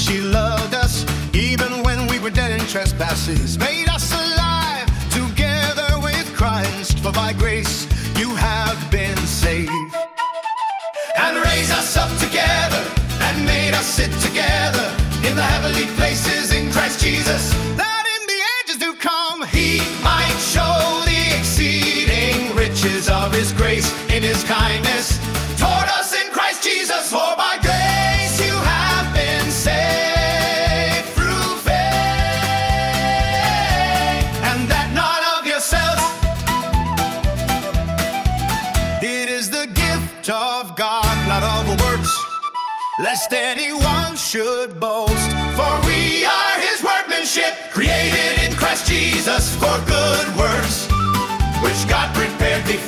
He loved us even when we were dead in trespasses, made us alive together with Christ. For by grace you have been saved, and raised us up together and made us sit together in the heavenly places in Christ Jesus, that in the ages to come he might show the exceeding riches of his grace in his kindness toward us in Christ Jesus. For by grace you have been saved through faith, and that not of yourselves, it is the gift of God, not of works, lest anyone should boast. For we are his workmanship, created in Christ Jesus for good works, which God prepared before